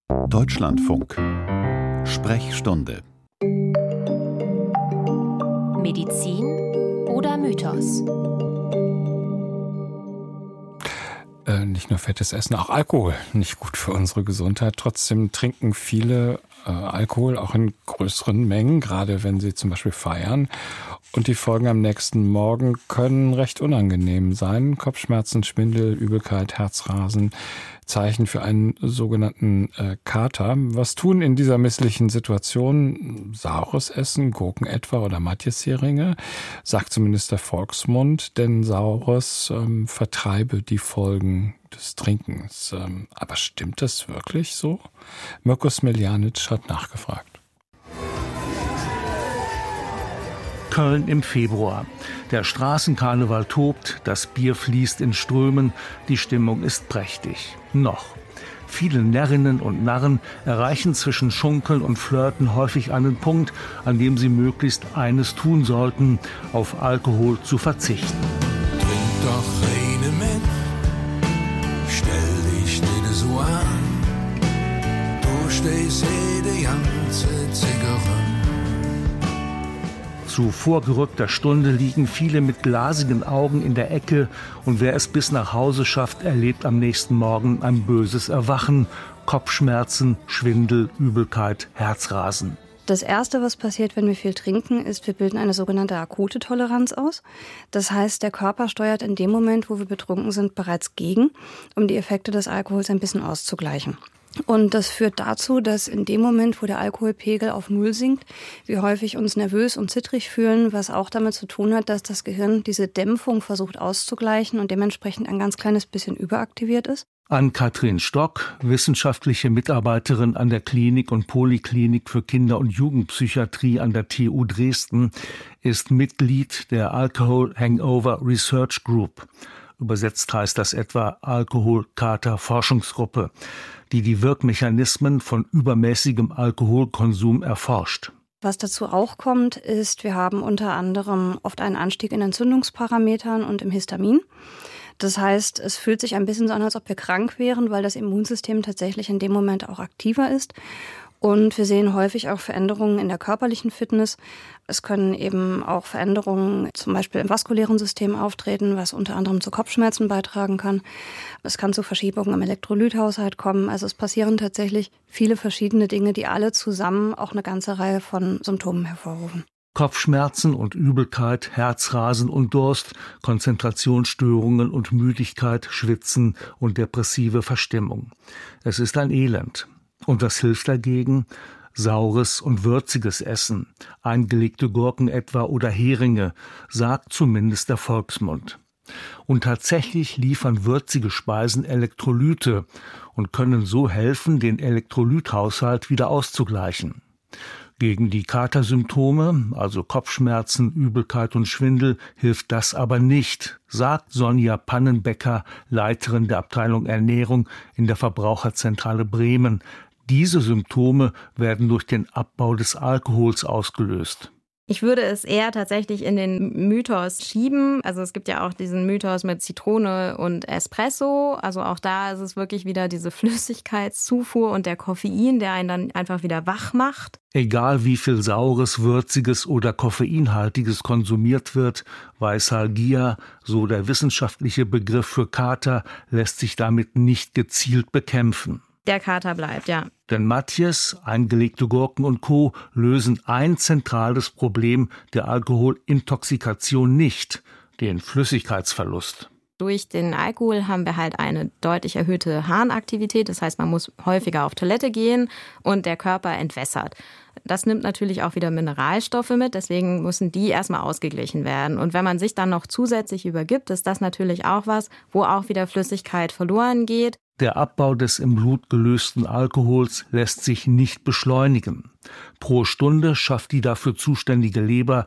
Deutschlandfunk. Sprechstunde. Medizin oder Mythos? Nicht nur fettes Essen, auch Alkohol nicht gut für unsere Gesundheit. Trotzdem trinken viele Alkohol auch in größeren Mengen, gerade wenn sie zum Beispiel feiern. Und die Folgen am nächsten Morgen können recht unangenehm sein. Kopfschmerzen, Schwindel, Übelkeit, Herzrasen, Zeichen für einen sogenannten Kater. Was tun in dieser misslichen Situation? Saures Essen, Gurken etwa oder Matjesheringe, sagt zumindest der Volksmund, denn Saures vertreibe die Folgen des Trinkens. Aber stimmt das wirklich so? Mirko Smiljanic hat nachgefragt. Köln im Februar. Der Straßenkarneval tobt, das Bier fließt in Strömen, die Stimmung ist prächtig. Noch. Viele Närrinnen und Narren erreichen zwischen Schunkeln und Flirten häufig einen Punkt, an dem sie möglichst eines tun sollten: auf Alkohol zu verzichten. Trink doch reine mit, stell dich nicht so an, du stehst jede ganze Zigarre. Zu vorgerückter Stunde liegen viele mit glasigen Augen in der Ecke und wer es bis nach Hause schafft, erlebt am nächsten Morgen ein böses Erwachen, Kopfschmerzen, Schwindel, Übelkeit, Herzrasen. Das Erste, was passiert, wenn wir viel trinken, ist, wir bilden eine sogenannte akute Toleranz aus. Das heißt, der Körper steuert in dem Moment, wo wir betrunken sind, bereits gegen, um die Effekte des Alkohols ein bisschen auszugleichen. Und das führt dazu, dass in dem Moment, wo der Alkoholpegel auf Null sinkt, wir häufig uns nervös und zittrig fühlen, was auch damit zu tun hat, dass das Gehirn diese Dämpfung versucht auszugleichen und dementsprechend ein ganz kleines bisschen überaktiviert ist. Ann-Kathrin Stock, wissenschaftliche Mitarbeiterin an der Klinik und Poliklinik für Kinder- und Jugendpsychiatrie an der TU Dresden, ist Mitglied der Alcohol Hangover Research Group. Übersetzt heißt das etwa Alkoholkater-Forschungsgruppe, die die Wirkmechanismen von übermäßigem Alkoholkonsum erforscht. Was dazu auch kommt, ist, wir haben unter anderem oft einen Anstieg in Entzündungsparametern und im Histamin. Das heißt, es fühlt sich ein bisschen so an, als ob wir krank wären, weil das Immunsystem tatsächlich in dem Moment auch aktiver ist. Und wir sehen häufig auch Veränderungen in der körperlichen Fitness. Es können eben auch Veränderungen zum Beispiel im vaskulären System auftreten, was unter anderem zu Kopfschmerzen beitragen kann. Es kann zu Verschiebungen im Elektrolythaushalt kommen. Also es passieren tatsächlich viele verschiedene Dinge, die alle zusammen auch eine ganze Reihe von Symptomen hervorrufen. Kopfschmerzen und Übelkeit, Herzrasen und Durst, Konzentrationsstörungen und Müdigkeit, Schwitzen und depressive Verstimmung. Es ist ein Elend. Und was hilft dagegen? Saures und würziges Essen, eingelegte Gurken etwa oder Heringe, sagt zumindest der Volksmund. Und tatsächlich liefern würzige Speisen Elektrolyte und können so helfen, den Elektrolythaushalt wieder auszugleichen. Gegen die Katersymptome, also Kopfschmerzen, Übelkeit und Schwindel, hilft das aber nicht, sagt Sonja Pannenbecker, Leiterin der Abteilung Ernährung in der Verbraucherzentrale Bremen. Diese Symptome werden durch den Abbau des Alkohols ausgelöst. Ich würde es eher tatsächlich in den Mythos schieben. Also es gibt ja auch diesen Mythos mit Zitrone und Espresso. Also auch da ist es wirklich wieder diese Flüssigkeitszufuhr und der Koffein, der einen dann einfach wieder wach macht. Egal wie viel Saures, Würziges oder Koffeinhaltiges konsumiert wird, Weissalgia, so der wissenschaftliche Begriff für Kater, lässt sich damit nicht gezielt bekämpfen. Der Kater bleibt, ja. Denn Matjes, eingelegte Gurken und Co. lösen ein zentrales Problem der Alkoholintoxikation nicht, den Flüssigkeitsverlust. Durch den Alkohol haben wir halt eine deutlich erhöhte Harnaktivität. Das heißt, man muss häufiger auf Toilette gehen und der Körper entwässert. Das nimmt natürlich auch wieder Mineralstoffe mit, deswegen müssen die erstmal ausgeglichen werden. Und wenn man sich dann noch zusätzlich übergibt, ist das natürlich auch was, wo auch wieder Flüssigkeit verloren geht. Der Abbau des im Blut gelösten Alkohols lässt sich nicht beschleunigen. Pro Stunde schafft die dafür zuständige Leber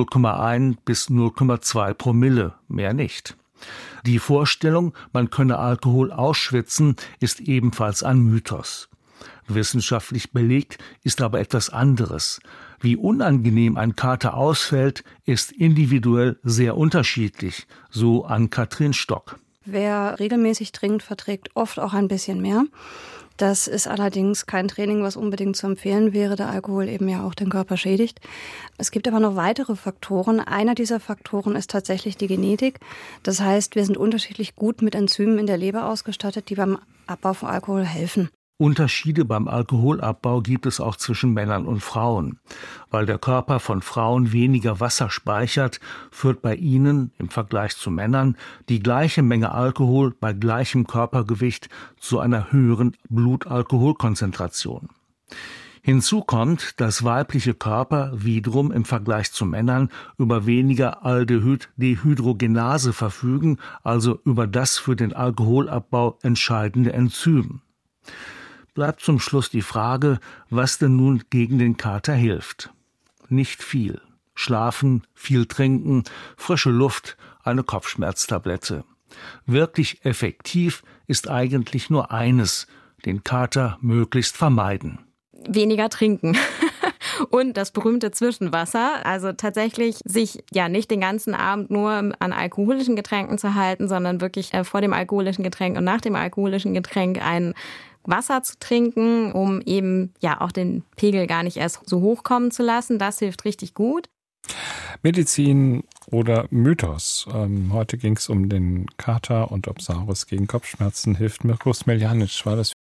0,1 bis 0,2 Promille, mehr nicht. Die Vorstellung, man könne Alkohol ausschwitzen, ist ebenfalls ein Mythos. Wissenschaftlich belegt ist aber etwas anderes. Wie unangenehm ein Kater ausfällt, ist individuell sehr unterschiedlich, so Ann-Kathrin Stock. Wer regelmäßig trinkt, verträgt oft auch ein bisschen mehr. Das ist allerdings kein Training, was unbedingt zu empfehlen wäre, da Alkohol eben ja auch den Körper schädigt. Es gibt aber noch weitere Faktoren. Einer dieser Faktoren ist tatsächlich die Genetik. Das heißt, wir sind unterschiedlich gut mit Enzymen in der Leber ausgestattet, die beim Abbau von Alkohol helfen. Unterschiede beim Alkoholabbau gibt es auch zwischen Männern und Frauen. Weil der Körper von Frauen weniger Wasser speichert, führt bei ihnen im Vergleich zu Männern die gleiche Menge Alkohol bei gleichem Körpergewicht zu einer höheren Blutalkoholkonzentration. Hinzu kommt, dass weibliche Körper wiederum im Vergleich zu Männern über weniger Aldehyd-Dehydrogenase verfügen, also über das für den Alkoholabbau entscheidende Enzym. Bleibt zum Schluss die Frage, was denn nun gegen den Kater hilft. Nicht viel. Schlafen, viel trinken, frische Luft, eine Kopfschmerztablette. Wirklich effektiv ist eigentlich nur eines: den Kater möglichst vermeiden. Weniger trinken. Und das berühmte Zwischenwasser, also tatsächlich sich ja nicht den ganzen Abend nur an alkoholischen Getränken zu halten, sondern wirklich vor dem alkoholischen Getränk und nach dem alkoholischen Getränk ein Wasser zu trinken, um eben ja auch den Pegel gar nicht erst so hoch kommen zu lassen. Das hilft richtig gut. Medizin oder Mythos. Heute ging es um den Kater und ob Saurus gegen Kopfschmerzen hilft. Mirko Smiljanic war das.